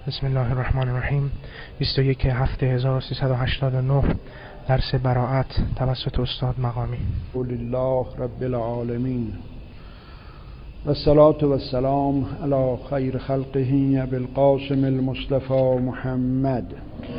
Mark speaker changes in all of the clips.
Speaker 1: بسم الله الرحمن الرحیم. 21/7/1389 درس براءت توسط استاد مقامی.
Speaker 2: لله رب العالمین و الصلاة و السلام علی خیر خلقه ابی القاسم المصطفى محمد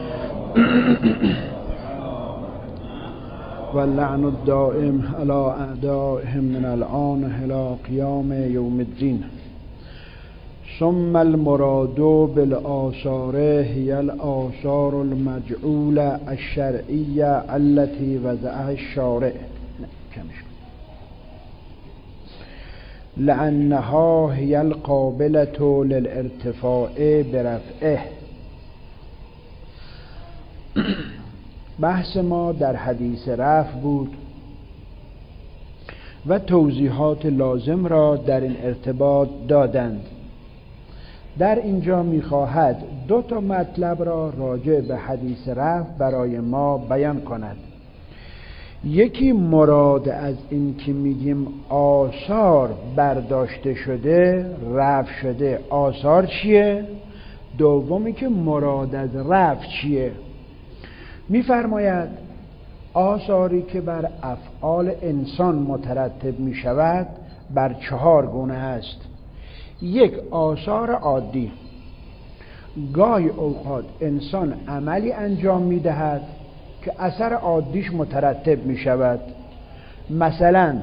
Speaker 2: و اللعن الدائم علی اعدائهم من الآن الی قیام یوم الدین. ثم المراد بالآثار هي الآثار المجعولة الشرعية التي وضعها الشارع لأنها هي القابلة للارتفاع برفعه. بحث ما در حدیث رفع بود و توضیحات لازم را در این ارتباط دادند. در اینجا می‌خواهد دو تا مطلب را راجع به حدیث رفع برای ما بیان کند. یکی مراد از این که میگیم آثار برداشته شده، رفع شده، آثار چیه؟ دومی که مراد از رفع چیه؟ می‌فرماید آثاری که بر افعال انسان مترتب می‌شود بر 4 گونه است. یک، آثار عادی. گاهی اوقات انسان عملی انجام می‌دهد که اثر عادیش مترتب می‌شود. مثلا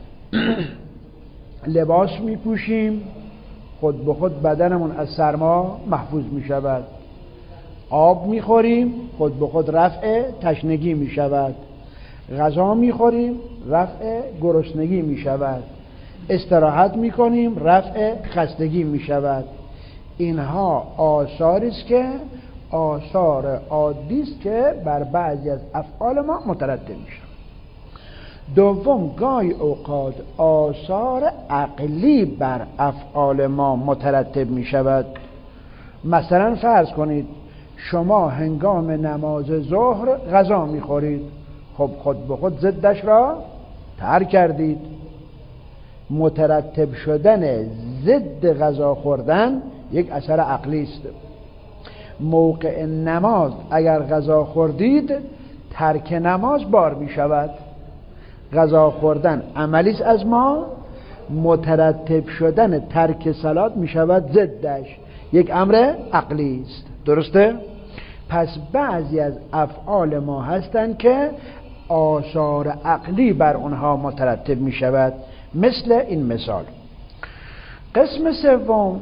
Speaker 2: لباس می‌پوشیم، خود به خود بدنمون از سرما محفوظ می‌شود. آب می‌خوریم، خود به خود رفع تشنگی می‌شود. غذا می‌خوریم، رفع گرسنگی می‌شود. استراحت میکنیم، رفع خستگی میشود. اینها آثاری است که آثار عادی است که بر بعضی از افعال ما مترتب میشه. دوم، گاهی اوقات آثار عقلی بر افعال ما مترتب میشود. مثلا فرض کنید شما هنگام نماز ظهر غذا میخورید، خب خود به خود ضدش را ترک کردید. مترتب شدن ضد غذا خوردن یک اثر عقلی است. موقع نماز اگر غذا خوردید، ترک نماز بار می شود. غذا خوردن عملی است از ما، مترتب شدن ترک صلات می شود ضدش، یک امر عقلی است. درسته؟ پس بعضی از افعال ما هستند که آثار عقلی بر اونها مترتب می شود، مثل این مثال. قسم سوم،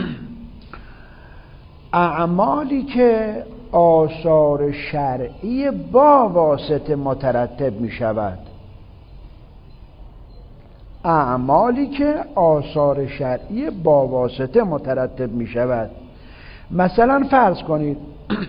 Speaker 2: اعمالی که آثار شرعی با واسطه مترتب می شود. اعمالی که آثار شرعی با واسطه مترتب می شود. مثلا فرض کنید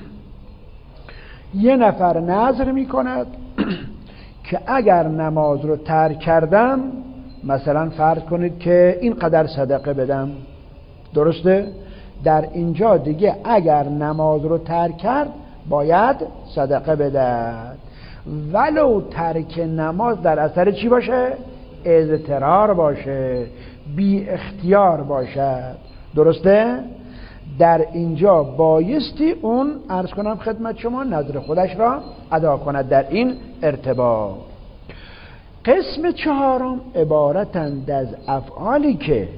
Speaker 2: یه نفر نذر می کند که اگر نماز رو ترک کردم، مثلا فرض کنید که این قدر صدقه بدم. درسته؟ در اینجا دیگه اگر نماز رو ترک کرد باید صدقه بدهد، ولو ترک نماز در اثر چی باشه؟ اضطرار باشه، بی اختیار باشد. درسته؟ در اینجا بایستی اون عرض کنم خدمت شما نظر خودش را ادا کند در این ارتباط. قسم چهارم عبارتند از افعالی که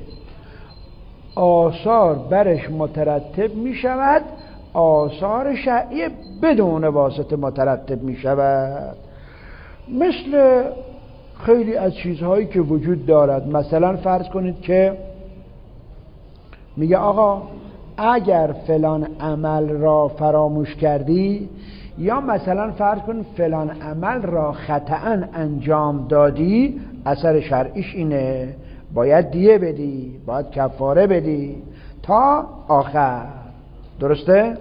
Speaker 2: آثار برش مترتب می شود، آثار شرعی بدون واسطه مترتب می شود. مثل خیلی از چیزهایی که وجود دارد. مثلا فرض کنید که میگه آقا اگر فلان عمل را فراموش کردی، یا مثلا فرض کن فلان عمل را خطأ انجام دادی، اثر شرعیش اینه، باید دیه بدی، باید کفاره بدی تا آخر. درسته؟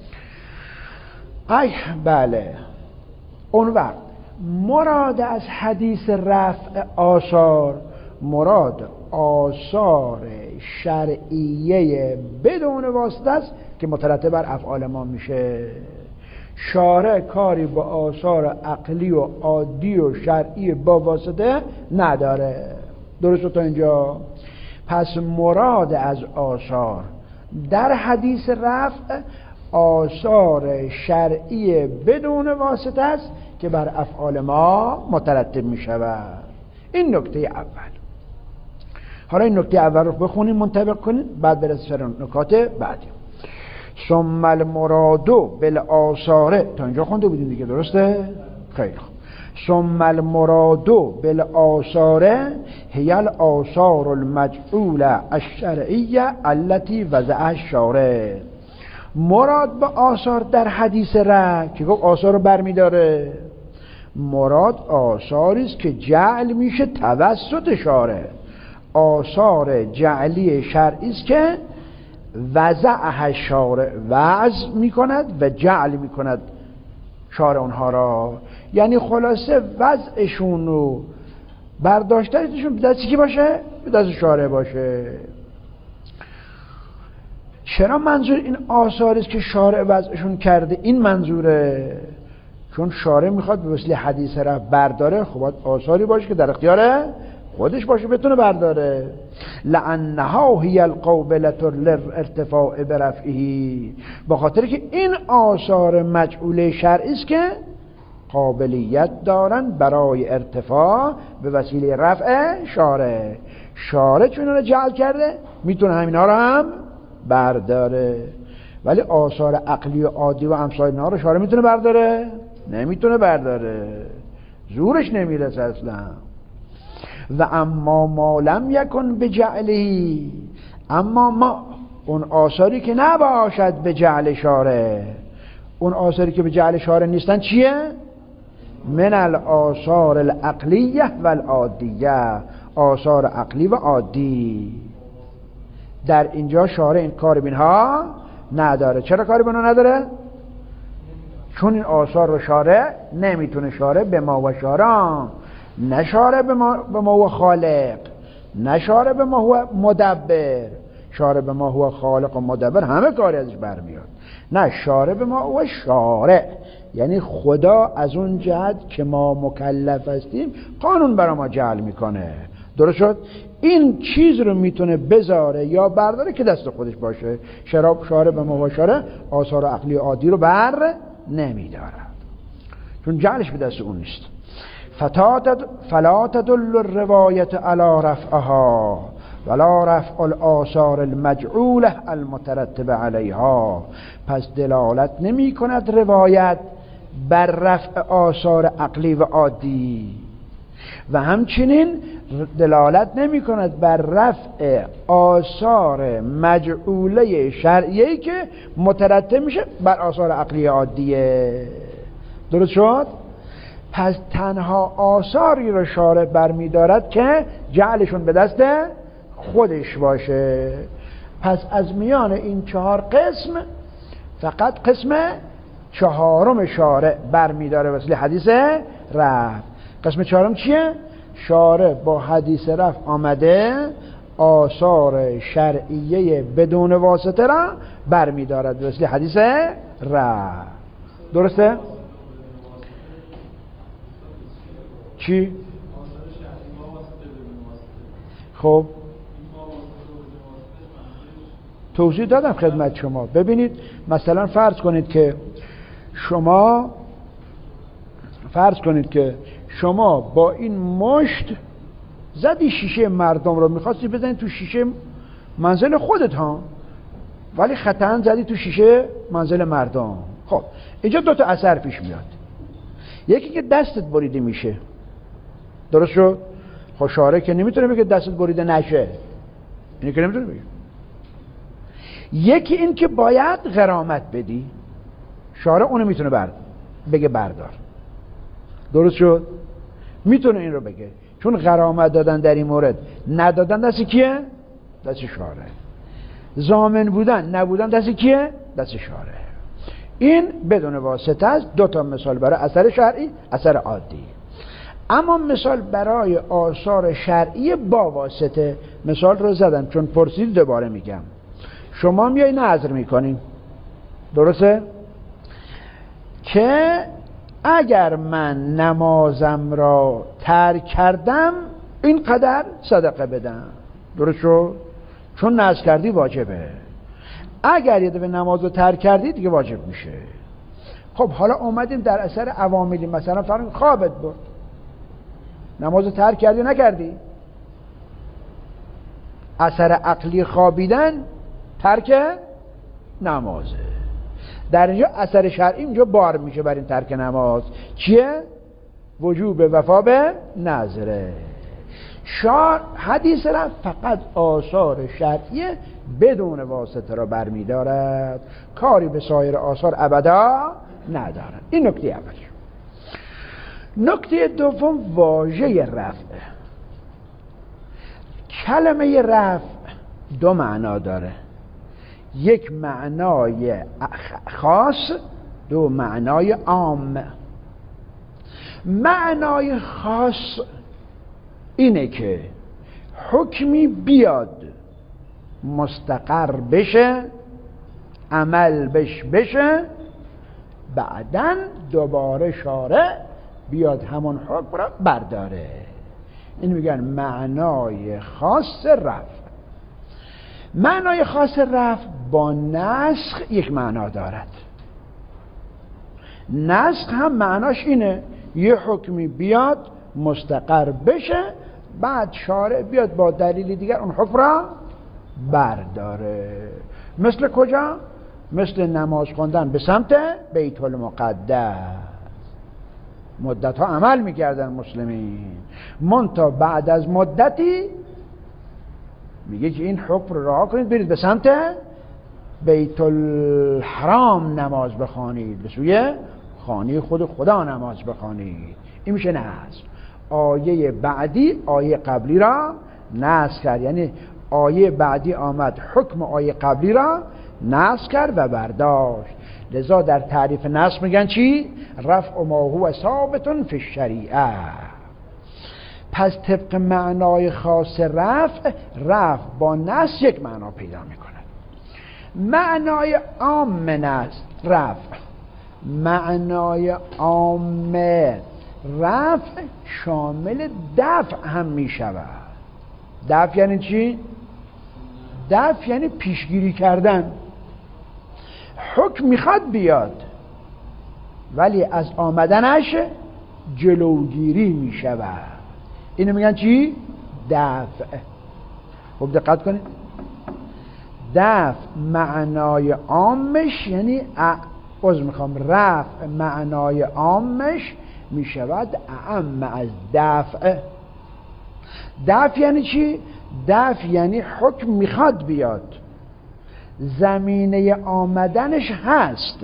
Speaker 2: بله. اون وقت مراد از حدیث رفع آثار، مراد آثار شرعیه بدون واسطه است که مترتب بر افعال ما میشه. شارع کاری با آثار عقلی و عادی و شرعی با واسطه نداره. درسته تا اینجا؟ پس مراد از آثار در حدیث رفع آثار شرعی بدون واسطه است که بر افعال ما مترتب می شود. این نکته اول. حالا این نکته اول رو بخونیم، منطبق کنیم، بعد برسیم سر نکات بعدی. ثم المراد بالآثار، تا اینجا خونده بودیم دیگه، درسته؟ خیلی خوب. ثم المراد بالآثار هی الآثار المجعوله الشرعیه التي وضعها الشارع. مراد به آثار در حدیث رفع که گفت آثار رو برمیداره، مراد آثاری است که جعل میشه توسط شارع، آثار جعلی شرعی است که وضعها شارع، وضع میکند و جعل میکند شارع اونها را. یعنی خلاصه وضعشون و برداشتنشون به دست کی باشه؟ به دست شارع باشه. چرا منظور این آثاری است که شارع وضعشون کرده؟ این منظوره چون شارع میخواد به وسیله حدیث رفع برداره، خب باید آثاری باشه که در اختیار خودش باشه بتونه برداره. لانها هی القابلة للارتفاع برفعه، به خاطر که این آثار مجعوله شرعی است که قابلیت دارن برای ارتفاع به وسیله رفع شارع. شارع چون اینا رو جعل کرده میتونه همینا رو هم برداره، ولی آثار عقلی و عادی و امثال اینا رو شارع میتونه برداره؟ نمیتونه برداره، زورش نمیرسه اصلا. و اما ما لم یکن بجعلی، اما ما اون آثاری که نباشد به جعل شارع، اون آثاری که به جعل شارع نیستن چیه؟ من الآثار العقلیه و العادیه، آثار عقلی و عادی. در اینجا شارع این کار بینها نداره. چرا کاری بینها نداره؟ چون این آثار رو شارع نمیتونه، شارع به ما و شارع، نه شارع به ما و خالق، نه شارع به ما و مدبر. شارع به ما و خالق و مدبر همه کاری ازش برمیاد، نه شارع به ما و شارع، یعنی خدا از اون جهت که ما مکلف هستیم قانون برای ما جعل میکنه. درست شد؟ این چیز رو میتونه بذاره یا برداره که دست خودش باشه. شارع به ما و شارع آثار عقلی عادی رو بر نمیدارد چون جعلش به دست اون نیست. فلا تدل الروایت علی رفعها ولا رفع الآثار المجعوله المترتب علیها، پس دلالت نمی کند روایت بر رفع آثار عقلی و عادی و همچنین دلالت نمی کند بر رفع آثار مجعوله شرعیه‌ای که مترتب میشه بر آثار عقلی عادیه. درست شد؟ پس تنها آثاری رو شارع برمی‌دارد که جعلشون به دست خودش باشه. پس از میان این 4 قسم فقط قسم 4م شارع برمی‌داره وسیله حدیث رفع. قسم 4م چیه؟ شارع با حدیث رفع آمده آثار شرعیه بدون واسطه را برمی‌دارد وسیله حدیث رفع. درسته؟ چی؟ خب توضیح دادم خدمت شما. ببینید مثلا فرض کنید که شما با این مشت زدی شیشه مردم رو، میخواستی بزنید تو شیشه منزل خودت ها، ولی خطاً زدی تو شیشه منزل مردم. خب اینجا 2 تا اثر پیش میاد. یکی که دستت بریده میشه، درست شد؟ خب شارع که نمیتونه بگه دستت بریده نشه، اینی که نمیتونه بگه. یکی این که باید غرامت بدی، شارع اونو میتونه بگه بردار. درست شد؟ میتونه این رو بگه، چون غرامت دادن در این مورد ندادن دست کیه؟ دست شارع. ضامن بودن نبودن دست کیه؟ دست شارع. این بدون واسطه است. 2 تا مثال برای اثر شرعی، اثر عادی. اما مثال برای آثار شرعی با واسطه، مثال رو زدم چون پرسید دوباره میگم. شما میای نذر میکنیم، درسته؟ که اگر من نمازم را ترک کردم اینقدر صدقه بدم. درست شد؟ چون نذر کردی واجبه. اگر یه دفعه نماز رو ترک کردی دیگه واجب میشه. خب حالا اومدیم در اثر عواملی، مثلا فرض خوابت برد، نماز رو ترک کردی نکردی؟ اثر عقلی خوابیدن ترک نمازه. در اینجا اثر شرعی اینجا بار میشه بر این ترک نماز. چیه؟ وجوب وفا به نذره. حدیث را فقط آثار شرعیه بدون واسطه را برمیدارد، کاری به سایر آثار ابدا ندارد. این نکته اول. نکته دوم واژه رفع. کلمه رفع دو معنا داره، یک معنای خاص، دو معنای عام. معنای خاص اینه که حکمی بیاد مستقر بشه، عمل بشه، بعدن دوباره شارع بیاد همون حکم را برداره. این میگن معنای خاص رفع. معنای خاص رفع با نسخ یک معنا دارد. نسخ هم معناش اینه یه حکمی بیاد مستقر بشه، بعد شارع بیاد با دلیل دیگر اون حکم را برداره. مثل کجا؟ مثل نماز خوندن به سمت بیت المقدس. مدت ها عمل میکردن مسلمین، منتها بعد از مدتی میگه که این حکم رو رها کنید، برید به سمت بیت الحرام نماز بخوانید، به سوی خانه خود خدا نماز بخوانید. این میشه نسخ. آیه بعدی آیه قبلی را نسخ کرد، یعنی آیه بعدی آمد حکم آیه قبلی را نسخ کرد و برداشت. لذا در تعریف نسخ میگن چی؟ رفع ما هو ثابت فی الشریعه. پس طبق معنای خاص رفع با نسخ یک معنا پیدا میکند. معنای عام رفع، معنای عام رفع شامل دفع هم میشود. دفع یعنی چی؟ دفع یعنی پیشگیری کردن. حکم میخواد بیاد ولی از آمدنش جلوگیری میشود. اینو میگن چی؟ دفع. خب دقت کنید، دفع معنای عامش یعنی رفع معنای عامش میشود اعم از دفع. دفع یعنی چی؟ دفع یعنی حکم میخواد بیاد، زمینه آمدنش هست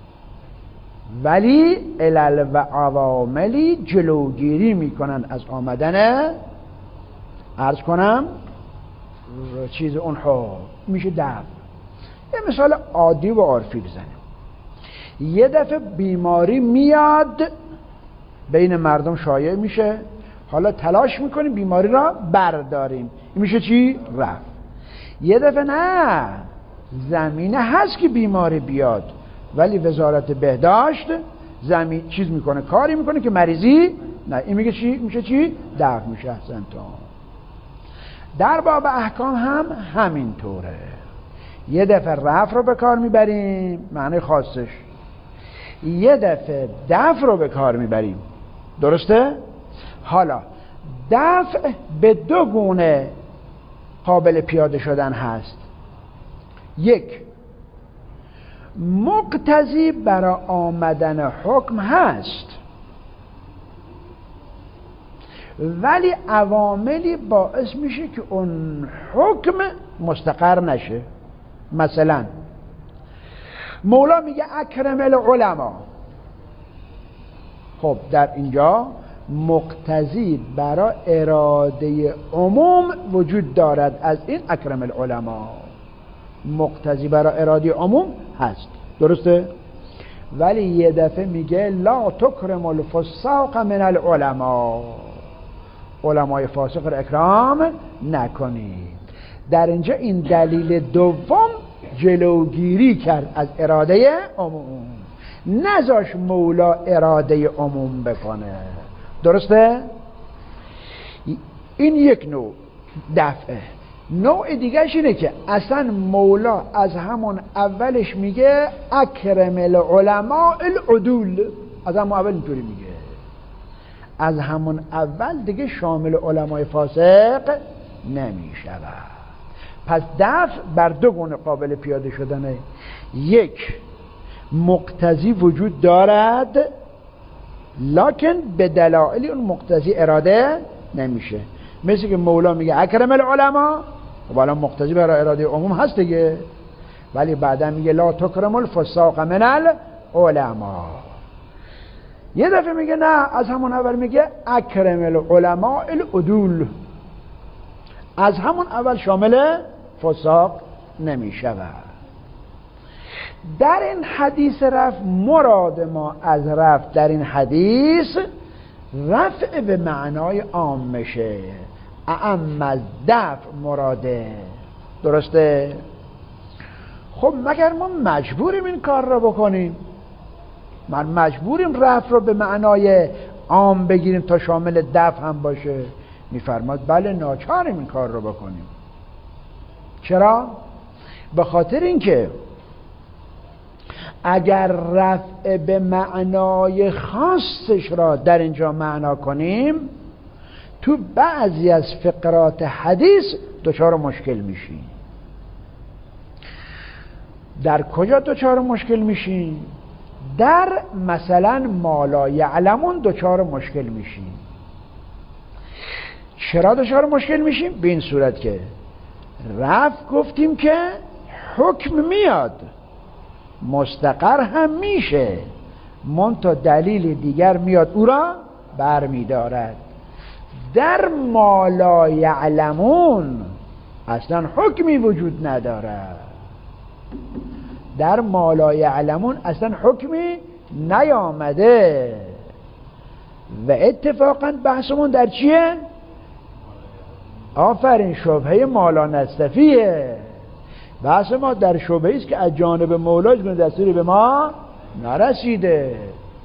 Speaker 2: ولی علل و عواملی جلوگیری میکنن از آمدن عرض کنم چیز اون حکم. میشه دفع. یه مثال عادی و عرفی بزنیم. یه دفعه بیماری میاد بین مردم شایع میشه، حالا تلاش میکنیم بیماری را برداریم. این میشه چی؟ رفع. یه دفعه نه، زمینه هست که بیماری بیاد ولی وزارت بهداشت چیز میکنه، کاری میکنه که مریضی نه. این میگه چی؟ میشه چی؟ دفع میشه. احسنتون. در باب احکام هم همینطوره. یه دفعه رفع رو به کار میبریم معنی خاصش، یه دفعه دفع رو به کار میبریم. درسته؟ حالا دفع به دو گونه قابل پیاده شدن هست. یک، مقتضی برای آمدن حکم هست ولی عواملی باعث میشه که اون حکم مستقر نشه. مثلا مولا میگه اکرم العلماء. خب در اینجا مقتضی برای اراده عموم وجود دارد. از این اکرم العلماء مقتضی برای اراده عموم هست، درسته؟ ولی یه دفعه میگه لا تکرم الفساق من العلماء، علمای فاسق را اکرام نکنید. در اینجا این دلیل دوم جلوگیری کرد از اراده عموم، نذاش مولا اراده عموم بکنه. درسته؟ این یک نوع دفعه. نوع دیگهش اینه که اصلا مولا از همون اولش میگه اکرم العلماء العدول، از همون اول اینطوری میگه، از همون اول دیگه شامل علمای فاسق نمیشود. پس دفع بر دو گونه قابل پیاده شدنه. یک، مقتضی وجود دارد لکن به دلایل اون مقتضی اراده نمیشه. مثل که مولا میگه اکرم العلماء، و الان مقتضی برای اراده عموم هست دیگه، ولی بعدا میگه لا تکرم الفساق من العلماء. یه دفعه میگه نه، از همون اول میگه اکرم العلماء العدول، از همون اول شامل فساق نمیشود. در این حدیث رفع، مراد ما از رفع در این حدیث رفع به معنای عام میشه، اعم از دفع مراده. درسته؟ خب مگر ما مجبوریم این کار رو بکنیم؟ من مجبوریم رفع رو به معنای عام بگیریم تا شامل دفع هم باشه؟ میفرماد بله، ناچاریم این کار رو بکنیم. چرا؟ به خاطر اینکه اگر رفع به معنای خاصش را در اینجا معنا کنیم، تو بعضی از فقرات حدیث دچار مشکل میشیم. در کجا دچار مشکل میشیم؟ در مثلا ما لا یعلمون دچار مشکل میشیم. چرا دچار مشکل میشیم؟ به این صورت که رفع گفتیم که حکم میاد، مستقر هم میشه، منتها دلیل دیگر میاد او را برمیدارد. در ما لا یعلمون اصلا حکمی وجود ندارد، در ما لا یعلمون اصلا حکمی نیامده. و اتفاقا بحثمون در چیه؟ آفرین، شبهه مالا نستفیه. بحث ما در شبهه است که از جانب مولا هیچ دستوری به ما نرسیده.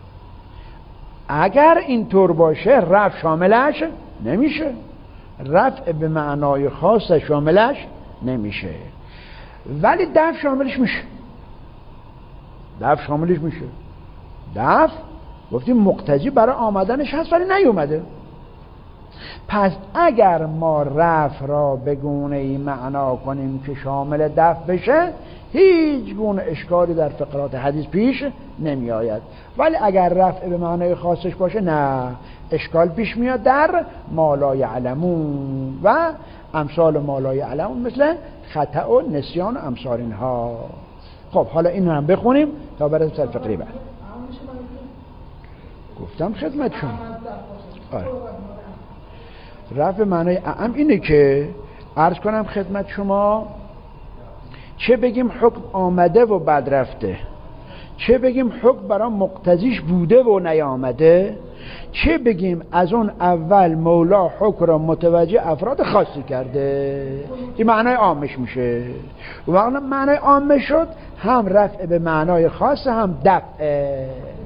Speaker 2: اگر اینطور باشه رفع شاملش نمیشه، رفع به معنای خاص شاملش نمیشه، ولی دفع شاملش میشه. دفع شاملش میشه. دفع گفتیم مقتضی برای آمدنش هست ولی نیومده. پس اگر ما رفع را به گونه ای معنا کنیم که شامل دفع بشه، هیچ گونه اشکالی در فقرات حدیث پیش نمی آید. ولی اگر رفع به معنای خاصش باشه، نه، اشکال پیش میاد در ما لا یعلمون و امثال ما لا یعلمون، مثل خطا و نسیان و امثال اینها. خب حالا این هم بخونیم تا برسیم سر فقره بعد. گفتم خدمتشون آره. رفع معنای اعم اینه که عرض کنم خدمت شما، چه بگیم حکم آمده و بد رفته، چه بگیم حکم برای مقتضیش بوده و نیامده، چه بگیم از اون اول مولا حکم را متوجه افراد خاصی کرده، این معنای عامش میشه. و وقتی معنای عامش شد، هم رفع به معنای خاص هم دفع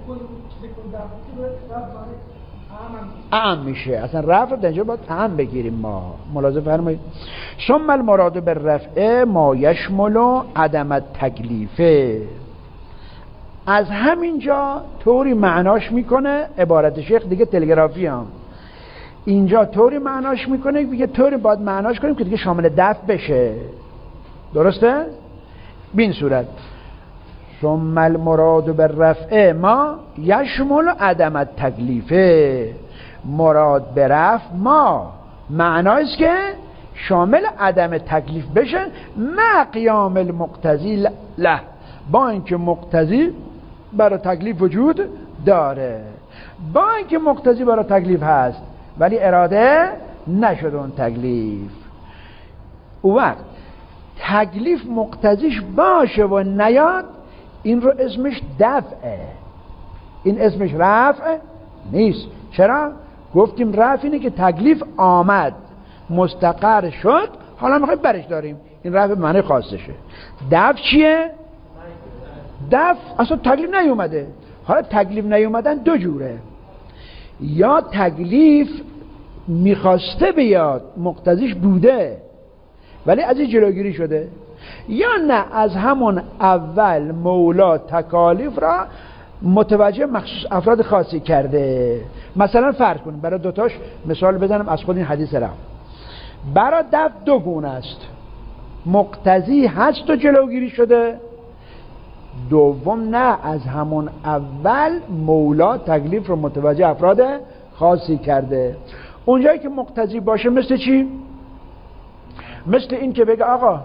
Speaker 2: اعم میشه. اصلا رفع در اینجا باید اعم بگیریم. ما ملاحظه فرمایید. ثم المراد بالرفع ما یشمل عدم التکلیفه. از همینجا طوری معناش میکنه، عبارت شیخ دیگه تلگرافی هم اینجا طوری معناش میکنه، دیگه طوری باید معناش کنیم که دیگه شامل دفع بشه. درسته؟ بین صورت ثم المراد بالرفع ما یشمل عدم التکلیفه. مراد به رفع ما معنایست که شامل عدم تکلیف بشه، مع قیام المقتضی له، با اینکه مقتضی برای تکلیف وجود داره، با اینکه مقتضی برای تکلیف هست ولی اراده نشد اون تکلیف. او وقت تکلیف مقتضیش باشه و نیاد، این رو اسمش دفعه، این اسمش رفع نیست. چرا؟ گفتیم رفع اینه که تکلیف آمد، مستقر شد، حالا میخوایم برش داریم، این رفع به معنی خاصشه. دفع چیه؟ دفع اصلا تکلیف نیومده. حالا تکلیف نیومدن دو جوره، یا تکلیف میخواسته بیاد مقتضیش بوده ولی از این جلوگیری شده، یا نه از همون اول مولا تکالیف را متوجه مخصوص افراد خاصی کرده. مثلا فرض کنیم برای دوتاش مثال بزنم از خود این حدیث را. برای دفع دو گونه است، مقتضی هست و جلوگیری شده، دوم نه از همون اول مولا تکلیف رو متوجه افراد خاصی کرده. اونجایی که مقتضی باشه مثل چی؟ مثل این که بگه آقا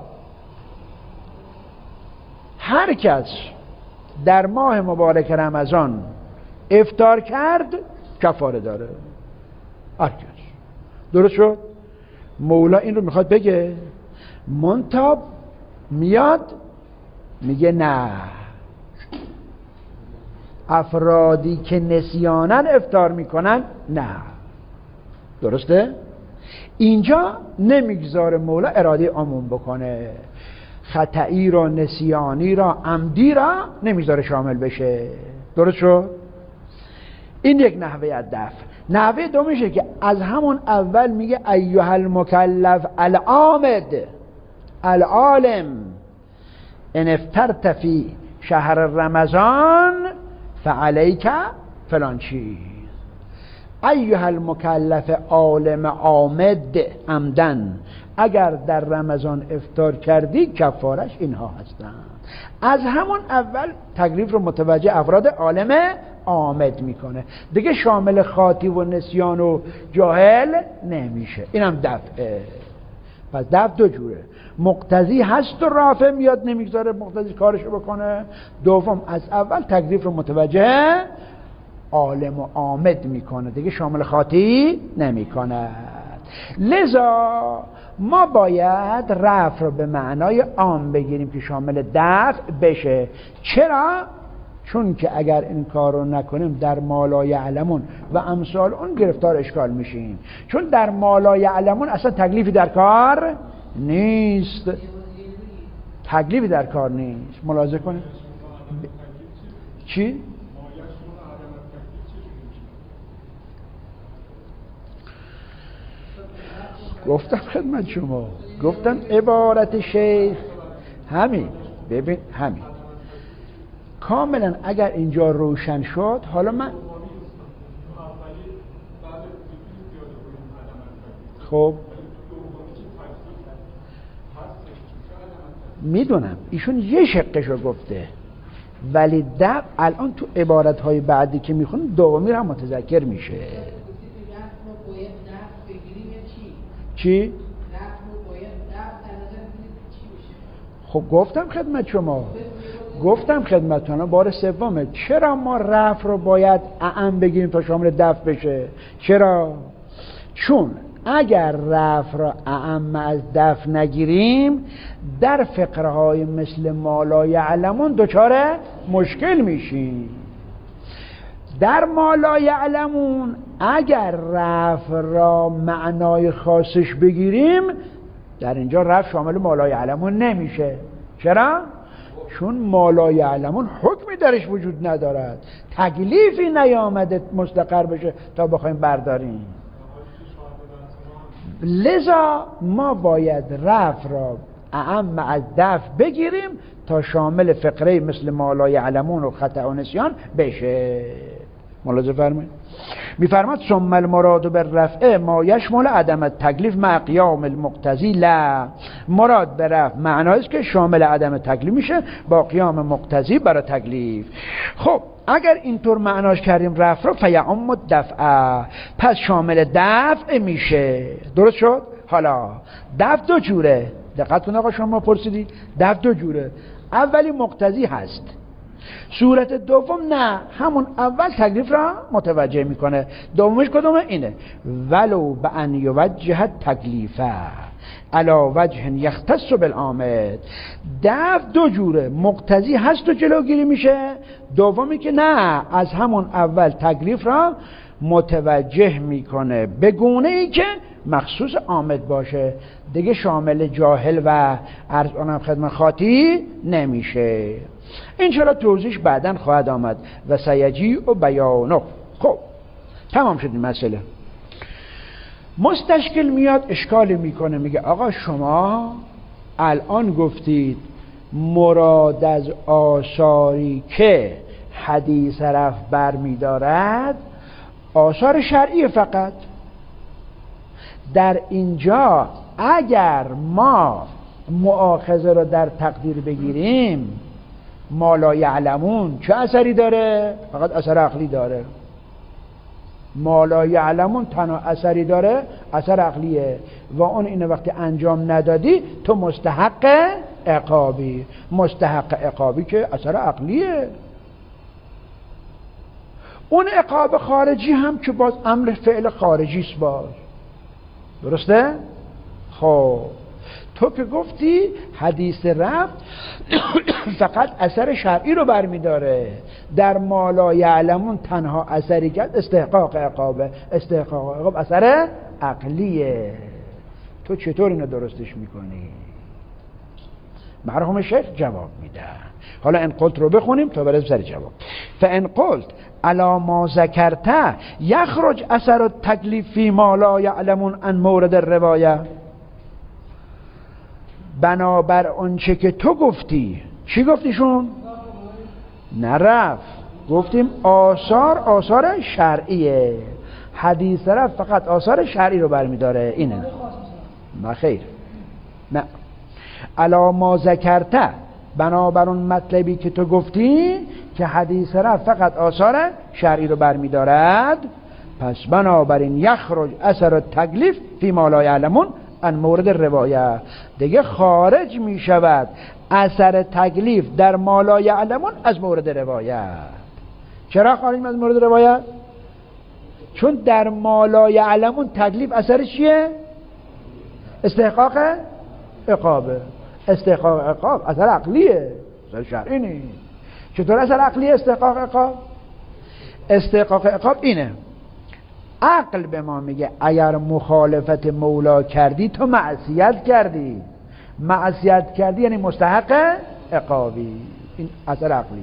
Speaker 2: هر کس در ماه مبارک رمضان افطار کرد کفاره داره، هر کس. درست شد؟ مولا این رو میخواد بگه، منتاب میاد میگه نه، افرادی که نسیانن افطار میکنن نه. درسته؟ اینجا نمیگذاره مولا اراده عموم بکنه، خطئی را، نسیانی را، عمدی را نمیگذاره شامل بشه. درست شد؟ این یک نحوه از دفع. نحوه دومیشه که از همون اول میگه ایها المکلف العامد العالم ان افطرت فی شهر رمضان فعلیک فلان چیز. ایها المکلف عالم عامد عمدن، اگر در رمضان افطار کردی کفارش اینها هستند. از همون اول تکلیف رو متوجه افراد عالم عامد میکنه، دیگه شامل خاطی و نسیان و جاهل نمیشه. اینم دفعه. پس دفع دو جوره، مقتضی هست و رافع میاد نمیگذاره مقتضی کارشو بکنه، دوم از اول تکلیف رو متوجه عالم و عامد میکنه، دیگه شامل خاطی نمیکنه. لذا ما باید رفع رو به معنای عام بگیریم که شامل دفع بشه. چرا؟ چون که اگر این کار رو نکنیم در ما لا یعلمون و امثال اون گرفتار اشکال میشیم، چون در ما لا یعلمون اصلا تکلیفی در کار نیست، تکلیفی در کار نیست. ملاحظه کنید چی؟ گفتم خدمت شما، گفتم عبارت شیخ همین. ببین همین کاملا اگر اینجا روشن شد. حالا من خب میدونم ایشون یه شقشو گفته، ولی دب الان تو عبارت‌های بعدی که میخونم دومی رو هم متذکر میشه. چی؟ خب گفتم خدمت شما، گفتم خدمتتون بار سومه. چرا ما رفع رو باید اعم بگیریم تا شامل دفع بشه؟ چرا؟ چون اگر رفع را اعم از دفع نگیریم در فقره های مثل ما لا یعلمون دچار مشکل میشیم. در ما لا یعلمون اگر رفع را معنای خاصش بگیریم در اینجا رفع شامل ما لا یعلمون نمیشه. چرا؟ چون ما لا یعلمون حکمی درش وجود ندارد، تکلیفی نیامده مستقر بشه تا بخوایم برداریم. لذا ما باید رفع را اعم از دفع بگیریم تا شامل فقره مثل ما لا یعلمون و خطا و نسیان بشه. ملاحظه فرمایید. میفرماد ثم المراد بالرفع ما یشمل عدم التکلیف مع قیام المقتضی. لا، مراد به رفع معنایی است که شامل عدم تکلیف میشه با قیام مقتضی برای تکلیف. خب اگر اینطور معناش کردیم رفع رو فیعم الدفع، پس شامل دفع میشه. درست شد؟ حالا دفع دو جوره، دقت کن آقا شما پرسیدی. دفع دو جوره، اولی مقتضی هست، صورت دوم نه، همون اول تکلیف را متوجه میکنه. دومش کدومه؟ اینه ولو به ان یوجه تکلیفه علا وجه یختص بالعامد. دفع دو جوره، مقتضی هست و جلوگیری میشه، دومی که نه از همون اول تکلیف را متوجه میکنه به گونه ای که مخصوص عامد باشه، دیگه شامل جاهل و عرض آنم خدمت خاطی نمیشه. انشاءالله توضیحش بعداً خواهد آمد و سیجی و بیانه. خب تمام شد این مسئله. مستشکل میاد اشکال میکنه، میگه آقا شما الان گفتید مراد از آثاری که حدیث رفع برمی‌دارد آثار شرعی فقط. در اینجا اگر ما مؤاخذه رو در تقدیر بگیریم، ما لا یعلمون چه اثری داره؟ فقط اثر عقلی داره. ما لا یعلمون تنها اثری داره اثر عقلیه و اون اینه وقتی انجام ندادی تو مستحق عقابی. مستحق عقابی که اثر عقلیه. اون عقاب خارجی هم که باز امر فعل خارجی است باز. درسته؟ خب تو که گفتی حدیث رفع فقط اثر شرعی رو برمیداره، در ما لا یعلمون تنها اثری کرد استحقاق عقابه. استحقاق عقاب اثر عقلیه. تو چطور اینو درستش میکنی؟ مرحوم شیخ جواب میده. حالا ان قلت رو بخونیم تا برسیم سر جواب. فان قلت الا ما ذکرته یخرج اثر التکلیف فی ما لا یعلمون عن مورد الروایه. بنابر آنچه که تو گفتی. چی گفتیشون؟ نرفت. گفتیم آثار شرعیه. حدیث رفت فقط آثار شرعی رو برمیداره. اینه نه خیر، نه. الا ما ذکرته، بنابر اون مطلبی که تو گفتی که حدیث رفت فقط آثار شرعی رو برمیدارد، پس بنابراین یخرج اثر التکلیف فی ما لا یعلمون عن مورد روایه. دیگه خارج می شود اثر تکلیف در ما لا یعلمون از مورد روایت. چرا خارج از مورد روایت؟ چون در ما لا یعلمون تکلیف اثر چیه؟ استحقاق عقابه. استحقاق عقاب اثر عقلیه، اثر شرعی نیست. چطور اثر عقلیه استحقاق عقاب؟ استحقاق عقاب اینه، عقل به ما میگه اگر مخالفت مولا کردی تو معصیت کردی. معصیت کردی یعنی مستحق عقابی. این اثر عقلیه.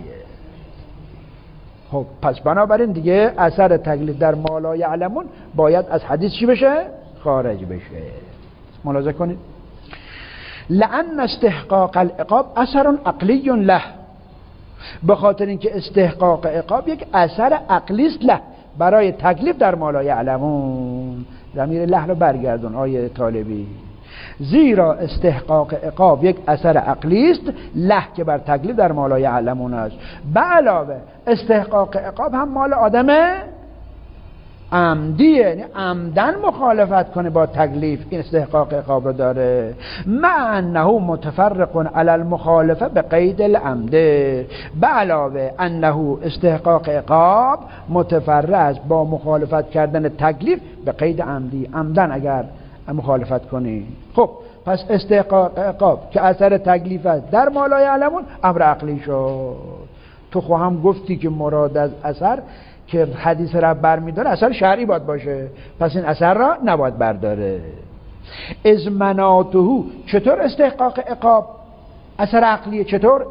Speaker 2: خب پس بنابراین دیگه اثر تکلیف در ما لا یعلمون باید از حدیث چی بشه؟ خارج بشه. ملاحظه کنید لأن استحقاق العقاب اثر عقلی له، به خاطر اینکه استحقاق عقاب یک اثر عقلی است له برای تکلیف در ما لا یعلمون. ضمیر له رو برگردون آیه طالبی. زیرا استحقاق عقاب یک اثر عقلی است له که بر تکلیف در ما لا یعلمون است. به علاوه استحقاق عقاب هم مال آدم عمدیه، یعنی عمدن مخالفت کنه با تکلیف. این استحقاق عقاب رو داره. مع انه متفرق علی المخالفه به قید العمده. به علاوه انه استحقاق عقاب متفرع است با مخالفت کردن تکلیف به قید عمدی. عمدن اگر مخالفت کنی. خب پس استحقاق عقاب که اثر تکلیف است در ما لا یعلمون امر عقلی شد. تو خو هم گفتی که مراد از اثر که حدیث را برمیداره اثر شرعی باید باشه، پس این اثر را نباید برداره. از مناطه، چطور استحقاق عقاب اثر عقلیه؟ چطور؟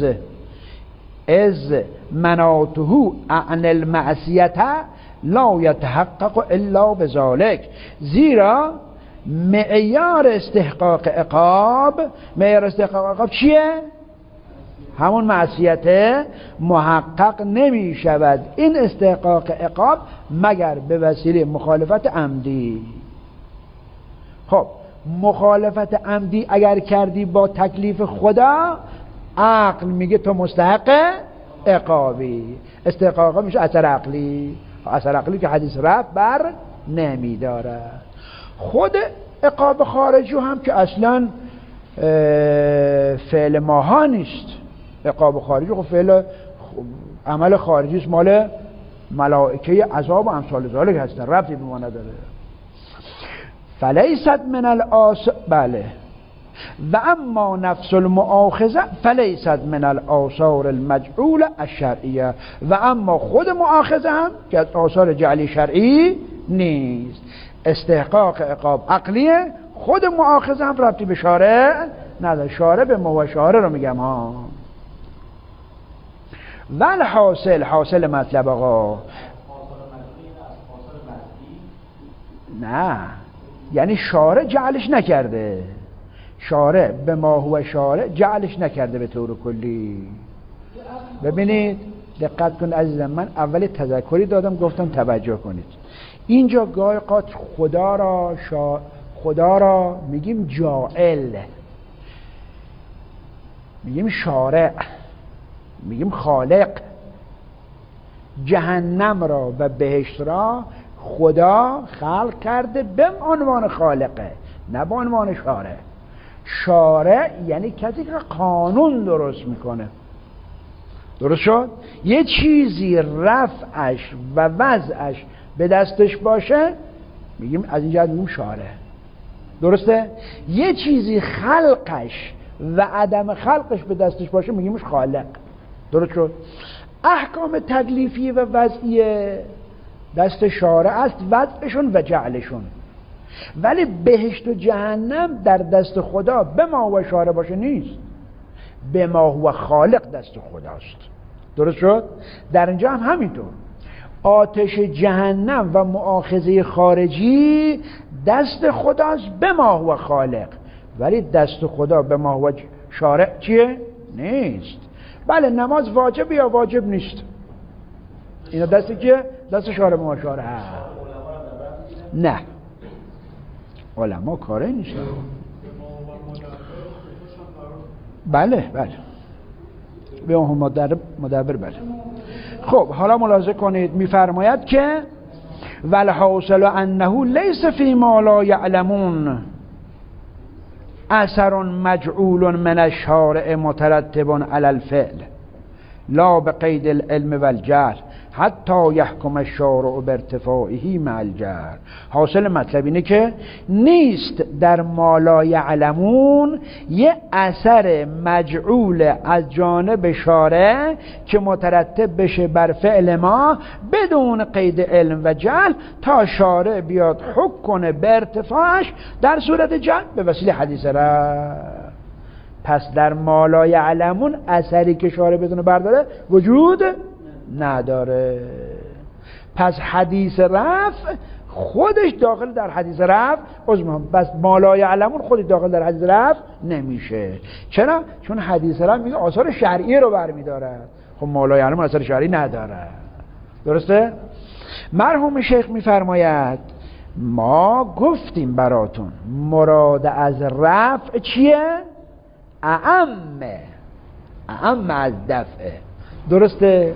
Speaker 2: از مناطه عن المعصیت لا یتحقق الا بذلک. زیرا معیار استحقاق عقاب چیه؟ همون معصیت محقق نمی شود این استحقاق عقاب مگر به وسیله مخالفت عمدی. خب مخالفت عمدی اگر کردی با تکلیف خدا، عقل میگه تو مستحق عقابی. استحقاق میشه اثر عقلی. اثر عقلی که حدیث رفع بر نمی داره. خود عقاب خارجی هم که اصلا فعل ماها نیست. عقاب خارجی خب فعل عمل خارجی است، مال ملائکه عذاب و امثال ذالک هست، ربطی به ما نداره. فلیست من الآثار، بله، و اما نفس المؤاخذه فلیست من الآثار المجعول الشرعیه. و اما خود مؤاخذه هم که از آثار جعلی شرعی نیست. استحقاق عقاب عقلیه، خود مؤاخذه هم ربطی به شارع نداره. شارع به مواشاره رو میگم ها. ول حاصل مطلب آقا نه، یعنی شارع جعلش نکرده. شارع به ما هو شارع جعلش نکرده به طور کلی. ببینید دقت کن عزیزم، من اولی تذکری دادم گفتم توجه کنید. اینجا گاهی اوقات خدا را میگیم جاعل، میگیم شارع، میگیم خالق. جهنم را و بهشت را خدا خلق کرده به عنوان خالقه، نه به عنوان شارع. شارع یعنی کسی که قانون درست میکنه. درست شد؟ یه چیزی رفعش و وضعش به دستش باشه میگیم از اینجا میگیم شارع. درسته؟ یه چیزی خلقش و عدم خلقش به دستش باشه میگیمش خالق. درست شد؟ احکام تکلیفی و وضعیه دست شارع است، وضعشون و جعلشون. ولی بهشت و جهنم در دست خدا به ما و شارع باشه نیست، به ما و خالق دست خداست. درست شد؟ در اینجا هم همینطور. آتش جهنم و مؤاخذه خارجی دست خداست به ما و خالق، ولی دست خدا به ما و شارع چیه؟ نیست. بله نماز واجب یا واجب نیست، اینا دستی که دست شارع به ما شارع هست. نه علما کاره نیست. بله به اون مدبر. بله خب حالا ملاحظه کنید میفرماید که والحاصل انه لیس فی ما لا یعلمون اثر مجعول من الشارع مترتب علی الفعل لا بقید العلم والجهل حتی یحکم الشارع بارتفاعه مع الجهل. حاصل مطلب اینه که نیست در ما لا یعلمون یه اثر مجعول از جانب شارع که مترتب بشه بر فعل ما بدون قید علم و جهل تا شارع بیاد حکم کنه به ارتفاعش در صورت جهل به وسیله حدیث رفع. پس در ما لا یعلمون اثری که شارع بدون برداره وجود نداره. پس حدیث رفع خودش داخل در حدیث رفع بس ما لا یعلمون خودش داخل در حدیث رفع نمیشه. چرا؟ چون حدیث رفع میگه آثار شرعی رو برمی‌داره، خب ما لا یعلمون آثار شرعی نداره. درسته؟ مرحوم شیخ میفرماید ما گفتیم براتون مراد از رفع چیه؟ اعم از دفعه. درسته؟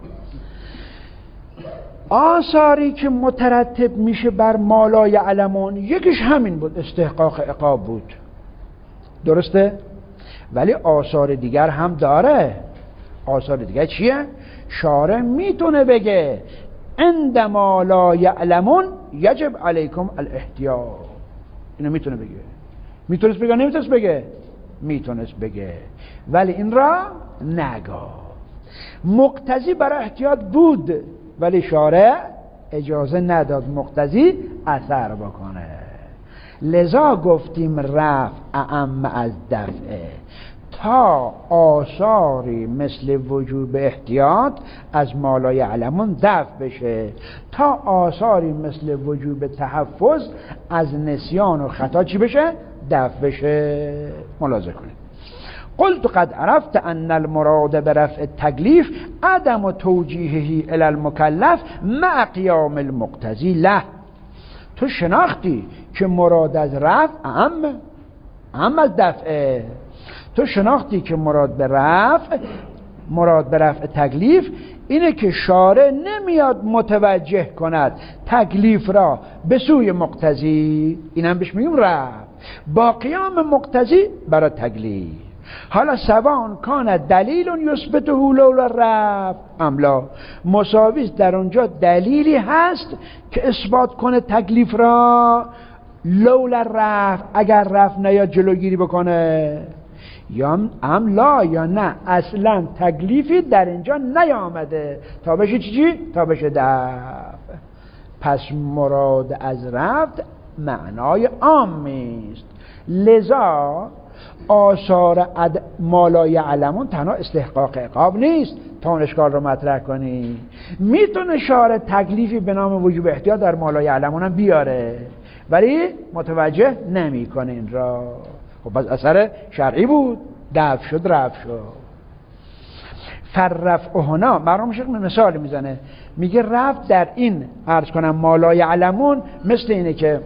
Speaker 2: آثاری که مترتب میشه بر ما لا یعلمون یکیش همین بود، استحقاق عقاب بود. درسته؟ ولی آثار دیگر هم داره. آثار دیگر چیه؟ شارع میتونه بگه عند ما لا یعلمون یجب علیکم الاحتیاط. اینو میتونه بگه. میتونست بگه نمیتونست بگه؟ میتونست بگه، ولی این را نگا. مقتضی برای احتیاط بود ولی شارع اجازه نداد مقتضی اثر بکنه. لذا گفتیم رفع اعم از دفعه تا آثاری مثل وجوب احتیاط از ما لا یعلمون دفع بشه، تا آثاری مثل وجوب تحفظ از نسیان و خطا چی بشه؟ دفع بشه. ملاحظه کنید. قلت قد عرفت ان المراد برفع التکلیف عدم توجیهه الى المکلف مع قیام المقتضی له. تو شناختی که مراد از رفع اعم از دفعه. تو شناختی که مراد به رفع تکلیف اینه که شارع نمیاد متوجه کند تکلیف را به سوی مقتضی، اینم بهش میگیم رفع با قیام مقتضی برای تکلیف. حالا سواء کان دلیل یثبته لولا الرفع ام لا، مساوی در اونجا دلیلی هست که اثبات کنه تکلیف را لولا الرفع، اگر رفع نیاد جلوگیری بکنه، یا ام لا یا نه اصلا تکلیفی در اینجا نیامده تا بشه چی؟ تا بشه دفع. پس مراد از رفع معنای عامی است. لذا آثار ما لا یعلمون تنها استحقاق عقاب نیست تا اون اشکال رو مطرح کنی. میتونه شارع تکلیفی به نام وجوب احتیاط در ما لا یعلمون هم بیاره ولی متوجه نمیکنه این را. خب پس اثر شرعی بود، دفع شد. فرفع هنا مرحوم شیخ مثال میزنه، میگه رفع در این عرض کنم ما لا یعلمون مثل اینه که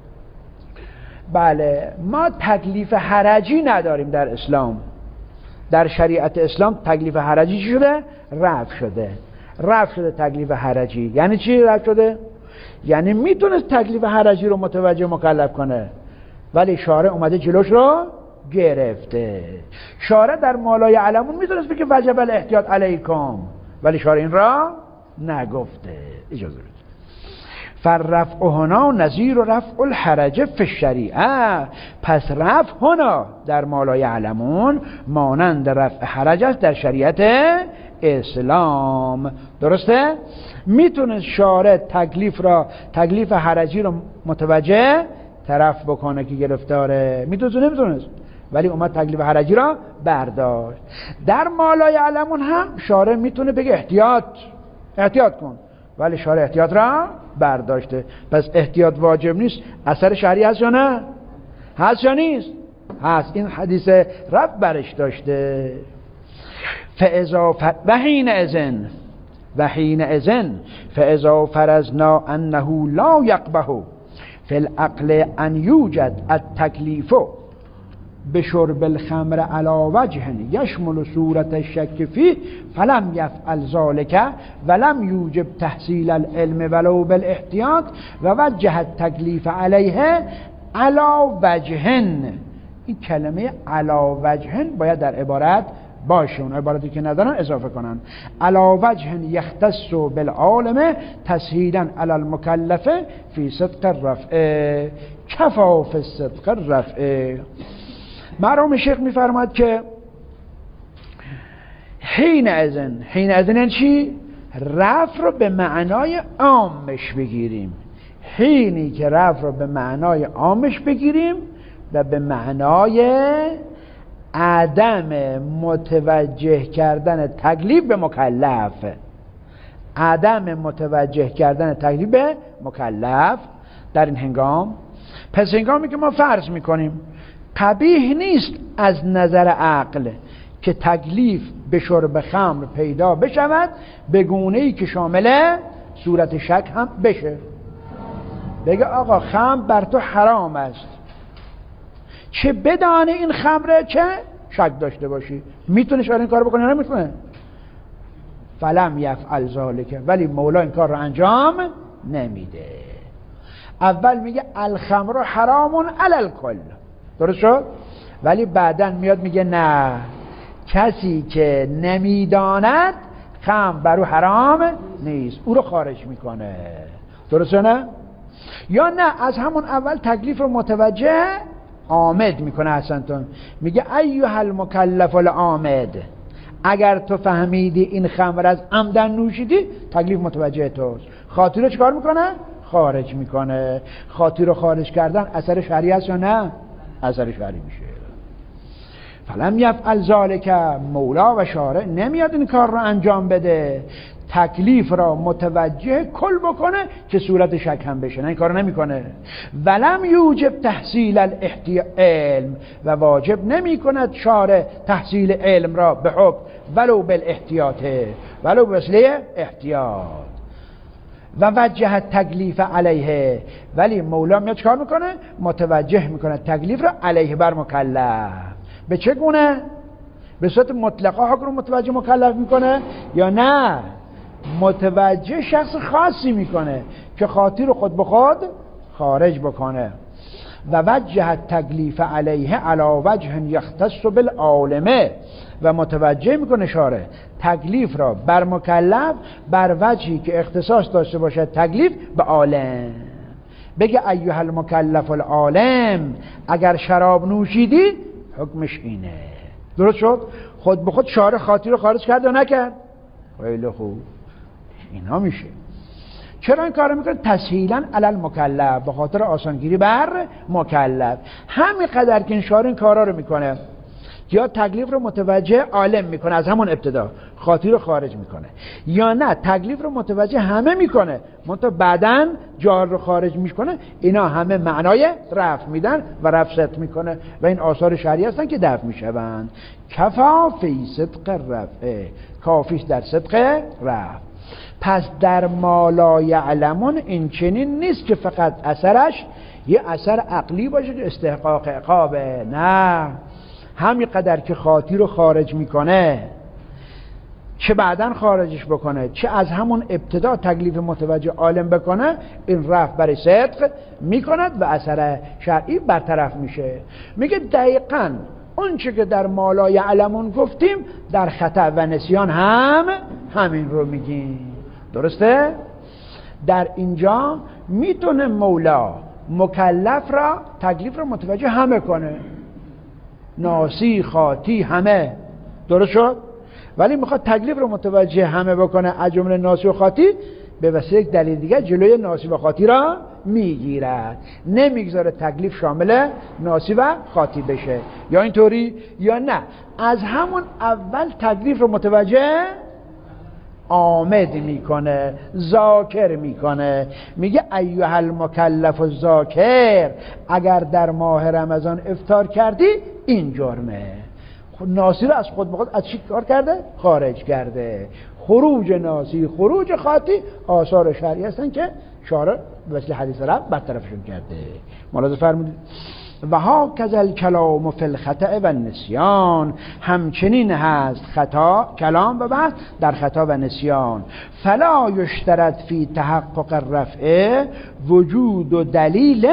Speaker 2: بله ما تکلیف حرجی نداریم در اسلام، در شریعت اسلام تکلیف حرجی چی شده؟ رفع شده تکلیف حرجی. یعنی چی رفع شده؟ یعنی میتونست تکلیف حرجی رو متوجه مکلف کنه ولی شارع اومده جلوش رو گرفته. شارع در ما لا یعلمون میتونست بگه وجب الاحتیاط علیکم ولی شارع این را نگفته. اجازه بدید. فرفع هنا نظیر رفع الحرج فی الشریعه، پس رفع هنا در ما لا یعلمون مانند رفع حرج است در شریعت اسلام. درسته؟ میتونه شارع تکلیف حرجی رو متوجه طرف بکنه که گرفتاره، نمیتونست ولی اومد تکلیف حرجی را برداشت. در ما لا یعلمون هم شارع میتونه بگه احتیاط کن ولی شارع احتیاط را برداشته. پس احتیاط واجب نیست، اثر شرعی هست یا نه؟ هست یا نیست؟ هست. این حدیث رب برش داشته. و حین اذن فاذا فرضنا انه لا يقبح فی العقل ان یوجد التکلیف بشرب الخمر على وجه یشمل صورت الشک فیه فلم یفعل ذلك ولم یوجب تحصیل العلم ولو بالاحتیاط و وجه التکلیف علیه على وجه. این کلمه علی وجه باید در عبارت باشه، اون عبارتی که ندارن اضافه کنن. علی وجه یختص بالعالم تسهیلا علی المکلف فی صدق الرفع کفا فی صدق الرفع. مرحوم شیخ میفرماد که حین اذن یعنی چی؟ رفع رو به معنای عامش بگیریم. حینی که رفع رو به معنای عامش بگیریم و به معنای عدم متوجه کردن تکلیف به مکلف، در این هنگام. پس هنگامی که ما فرض میکنیم قبیح نیست از نظر عقل که تکلیف به شرب خمر پیدا بشود به گونه‌ای که شامل صورت شک هم بشه. بگه آقا خمر بر تو حرام است، چه بدانه این خمره چه شک داشته باشی. میتونه شاید این کار بکنه یا نمیتونه؟ فلم یفعل ذلک، ولی مولا این کار رو انجام نمیده. اول میگه الخمر حرامون علی الکل، درست شد؟ ولی بعدن میاد میگه نه، کسی که نمیداند خمر برو حرام نیست، او رو خارج میکنه. درسته نه؟ یا نه از همون اول تکلیف رو متوجه عامد میکنه. حسنتون میگه ایها المکلف العامد، اگر تو فهمیدی این خمر از عمدن نوشیدی تکلیف متوجه توست. خاطی رو چکار میکنه؟ خارج میکنه. خاطی رو خارج کردن اثر شرعی است یا نه؟ اثر شرعی میشه. فلم یفعل ذلک، مولا و شارع نمیاد این کار رو انجام بده، تکلیف را متوجه کل بکنه که صورت شک هم بشه، نه این کار نمیکنه. ولم یوجب تحصیل علم، و واجب نمی کند شارع تحصیل علم را به حکم ولو بالاحتیاط، ولو به وسیله احتیاط. و وجه تکلیف علیه، ولی مولا میاد چکار میکنه؟ متوجه میکنه تکلیف را علیه بر مکلف. به چه گونه؟ به صورت مطلقه حکم رو متوجه مکلف میکنه یا نه متوجه شخص خاصی میکنه که خاطی رو خود به خود خارج بکنه. و وجه تکلیف علیه علی وجه یختص بالعالمه، و متوجه میکنه شارع تکلیف را بر مکلف بر وجهی که اختصاص داشته باشه تکلیف به عالم. بگه ایها المکلف العالم، اگر شراب نوشیدی حکمش اینه. درست شد؟ خود به خود شارع خاطی رو خارج کرد یا نکرد؟ خیلی خوب، اینا میشه. چرا این کارو میکنه؟ تسهیلا علی المکلف، به خاطر آسانگیری بر مکلف. همین قدر که این شارع این کارا رو میکنه یا تکلیف رو متوجه عالم میکنه از همون ابتدا، خاطی رو خارج میکنه، یا نه تکلیف رو متوجه همه میکنه منتها بعداً جار رو خارج میکنه. اینا همه معنای رفع میدن و رفع ست میکنه و این آثار شرعی هستن که دفع میشوند. کفا فی صدق رفع، کافیش در صدق رفع. پس در ما لا یعلمون این چنین نیست که فقط اثرش یه اثر عقلی باشه که استحقاق عقابه، نه، همین قدر که خاطی رو خارج میکنه، چه بعدن خارجش بکنه چه از همون ابتدا تکلیف متوجه عالم بکنه، این رفع برای صدق میکند و اثر شرعی برطرف میشه. میگه دقیقاً اون چه که در ما لا یعلمون گفتیم در خطا و نسیان هم همین رو میگیم. درسته؟ در اینجا میتونه مولا مکلف را تکلیف را متوجه همه کنه، ناسی خاطی همه، درست شد؟ ولی میخواد تکلیف رو متوجه همه بکنه از جمله ناسی و خاطی، به وسیله یک دلیل دیگه جلوی ناسی و خاطی را میگیرد، نمیگذاره تکلیف شامل ناسی و خاطی بشه، یا اینطوری یا نه از همون اول تکلیف رو متوجه آمد میکنه، ذاکر میکنه. میگه ایها المکلف الذاکر، اگر در ماه رمضان افطار کردی این جرمه. ناسی رو از خود به خود از چی کار کرده؟ خارج کرده. خروج ناسی خروج خاطی آثار شرعی هستن که شارع به وسیله حدیث رب برطرفشون کرده. ملاحظه فرمودید؟ و ها کذل کلام فی الخطأ و النسیان، همچنین هست خطا کلام و بحث در خطا و نسیان. فلا یشترط فی تحقق الرفع وجود و دلیل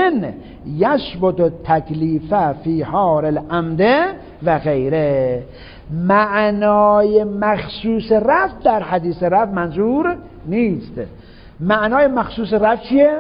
Speaker 2: یثبت تکلیف فی حال العمد و غیره. معنای مخصوص رفع در حدیث رفع منظور نیست. معنای مخصوص رفع چیه؟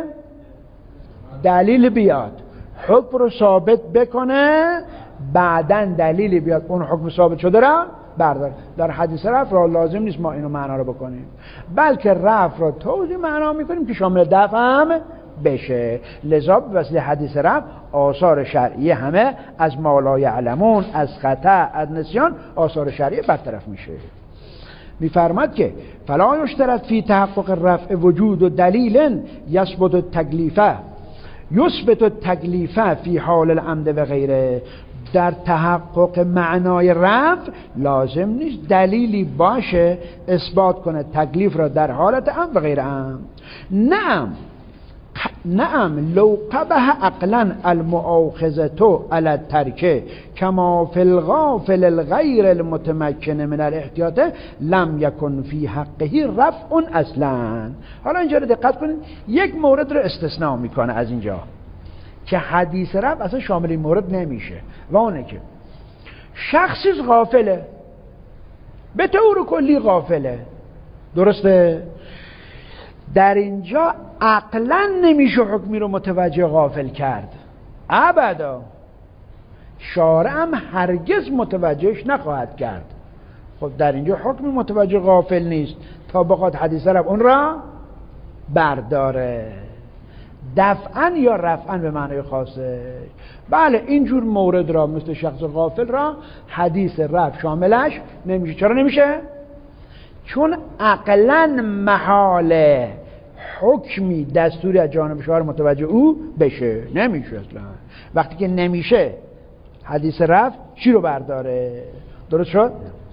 Speaker 2: دلیل بیاد حکم رو ثابت بکنه، بعدن دلیلی بیاد اون حکم ثابت شده را بردار. در حدیث رفع را لازم نیست ما اینو معنا رو بکنیم، بلکه رفع را توضیح معنا میکنیم که شامل دفع هم بشه. لذا به وسیله حدیث رفع آثار شرعی همه از ما لا یعلمون، از خطا، از نسیان آثار شرعی برطرف میشه. میفرماد که فلا یشترط فی تحقق الرفع وجود و دلیل یثبت التکلیفه یثبت التکلیفه فی حال العمد و غیره. در تحقق معنای رفع لازم نیست دلیلی باشه اثبات کنه تکلیف را در حالت عمد و غیر عمد. نعم لو قبح عقلا المؤاخذة على الترک کما فی الغافل الغیر المتمکن من الاحتیاط لم یکن فی حقه رفع اصلا. حالا اینجا رو دقت کنید، یک مورد رو استثناء میکنه از اینجا که حدیث رفع اصلا شامل این مورد نمیشه، و اونه که شخصی غافله، به طور کلی غافله، درسته؟ در اینجا عقلا نمیشه حکمی رو متوجه غافل کرد، ابدا. شارع هم هرگز متوجهش نخواهد کرد. خب در اینجا حکمی متوجه غافل نیست تا بخواد حدیث رفع اون را برداره، دفعاً یا رفعاً به معنی خاصه. بله اینجور مورد را مثل شخص غافل را حدیث رفع شاملش نمیشه. چرا نمیشه؟ چون عقلاً محال حکمی دستوری از جانب شارع متوجه او بشه، نمیشه اصلا. وقتی که نمیشه حدیث رفع چی رو برداره؟ درست شد؟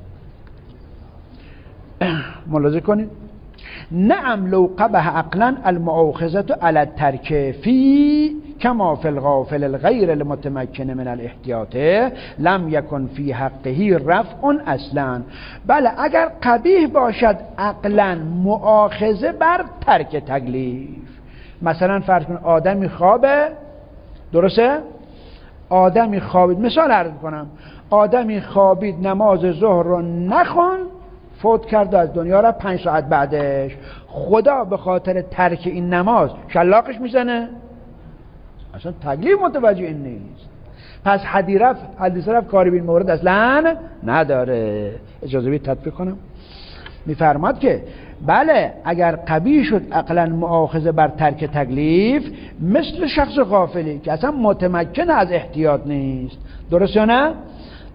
Speaker 2: ملاحظه کنید. نعم لو قبح عقلا المؤاخذة على الترک فی کما فی الغافل الغیر المتمکن من الاحتیاط لم یکن فی حقه رفع اصلا. بله اگر قبیح باشد عقلا مؤاخذه بر ترک تکلیف، مثلا فرض کن آدمی خوابه، درسته؟ آدمی خوابید، مثال عرض کنم، آدمی خوابید نماز ظهر رو نخون، فوت کرد از دنیا را 5 ساعت بعدش، خدا به خاطر ترک این نماز شلاقش میزنه؟ اصلا تکلیف متوجه این نیست. پس حدیث رفع کاری به این مورد اصلا نداره. اجازه بدید تطبیق کنم. میفرماد که بله اگر قبیح شد عقلا مؤاخذه بر ترک تکلیف، مثل شخص غافلی که اصلا متمکن از احتیاط نیست، درست یا نه؟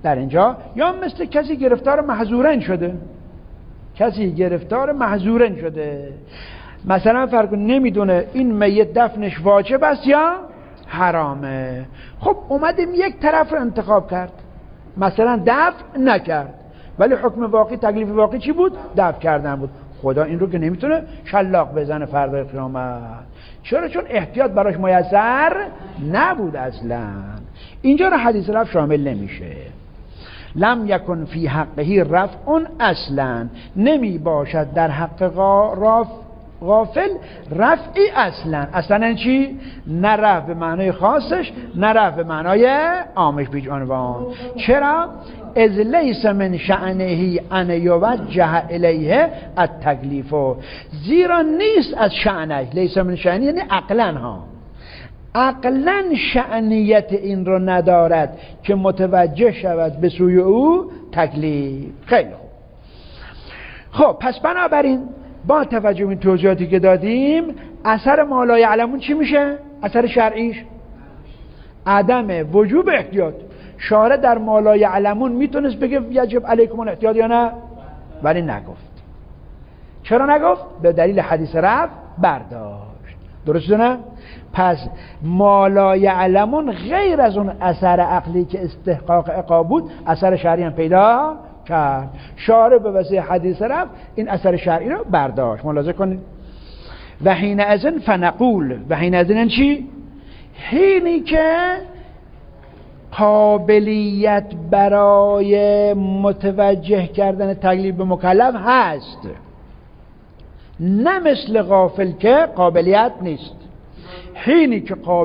Speaker 2: در اینجا یا مثل کسی گرفتار محظورن شده، کسی گرفتار محظورن شده، مثلا فرق نمیدونه این میت دفنش واجب است یا حرامه. خب اومدیم یک طرف رو انتخاب کرد، مثلا دفن نکرد ولی حکم واقعی تکلیف واقعی چی بود؟ دفن کردن بود. خدا این رو که نمیتونه شلاق بزنه فردای قیامت. چرا؟ چون احتیاط براش میسر نبود اصلا. اینجا رو حدیث رفع شامل نمیشه. لم یکن فی حقه رفع اصلا، نمی باشد در حق غافل رفعی اصلا. اصلا چی؟ نه رفع به معنای خاصش نه رفع به معنای عامش بیج عنوان. چرا؟ از لیس من شأنه ان یوجه الیه التکلیف، زیرا نیست از شأنه. لیس من شأنه یعنی عقلا ها، عقلا شأنیت این رو ندارد که متوجه شود به سوی او تکلیف. خیلی خوب. خب پس بنابراین با توجه به این توضیحاتی که دادیم، اثر ما لا یعلمون چی میشه؟ اثر شرعیش عدم وجوب احتیاط. شارع در ما لا یعلمون میتونست بگه یجب علیکم الاحتیاط یا نه؟ ولی نگفت. چرا نگفت؟ به دلیل حدیث رفع برداشت. درسته نه؟ پس ما لا یعلمون غیر از اون اثر عقلی که استحقاق عقاب بود، اثر شرعی هم پیدا کرد. شارع به وسیله حدیث رفع این اثر شرعی رو برداشت. ملاحظه کنید. و حین اذن فنقول، و حین اذن چی؟ حینی که قابلیت برای متوجه کردن تکلیف به مکلف هست، نه مثل غافل که قابلیت نیست. حینی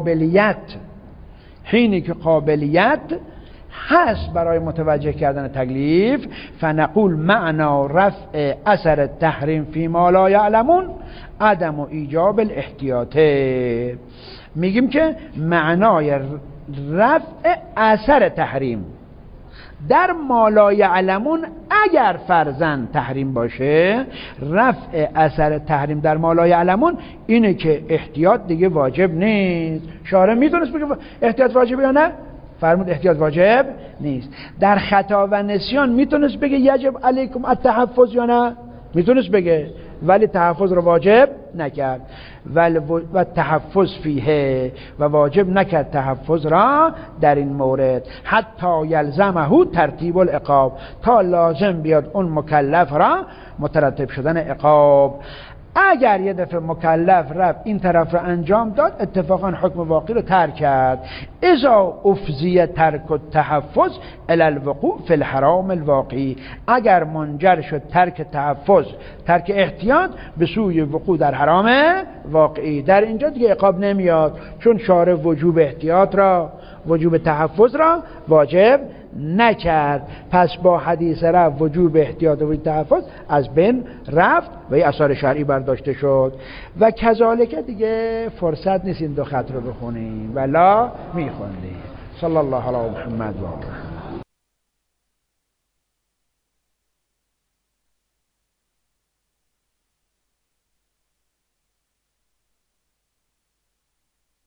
Speaker 2: که قابلیت هست برای متوجه کردن تکلیف، فنقول معنا رفع اثر تحریم فی ما لا یعلمون عدم و ایجاب الاحتیاط. میگیم که معنای رفع اثر تحریم در ما لا یعلمون اگر فرضاً تحریم باشه، رفع اثر تحریم در ما لا یعلمون اینه که احتیاط دیگه واجب نیست. شارع میتونست بگه احتیاط واجب یا نه؟ فرمود احتیاط واجب نیست. در خطا و نسیان میتونست بگه یجب علیکم التحفظ یا نه؟ میتونست بگه، ولی تحفظ رو واجب نکرد. و تحفظ فیه، و واجب نکرد تحفظ را در این مورد. حتی یلزمه ترتیب العقاب، تا لازم بیاد اون مکلف را مترتب شدن عقاب. اگر یه دفعه مکلف رفت این طرف رو انجام داد، اتفاقا حکم واقعی رو ترک کرد. اذا افضی ترک التحفظ الی الوقوع فی الحرام الواقعی، اگر منجر شد ترک تحفظ، ترک احتیاط به سوی وقوع در حرام واقعی، در اینجا دیگه عقاب نمیاد، چون شارع وجوب احتیاط را، وجوب تحفظ را واجب نکرد. پس با حدیث رفع وجوب احتیاط و تحفظ از بین رفت و این اثر شرعی برداشته شد. و کذالک دیگه فرصت نیست این دو خط رو بخونیم، ولا میخوندیم. صلی الله علی محمد و آله.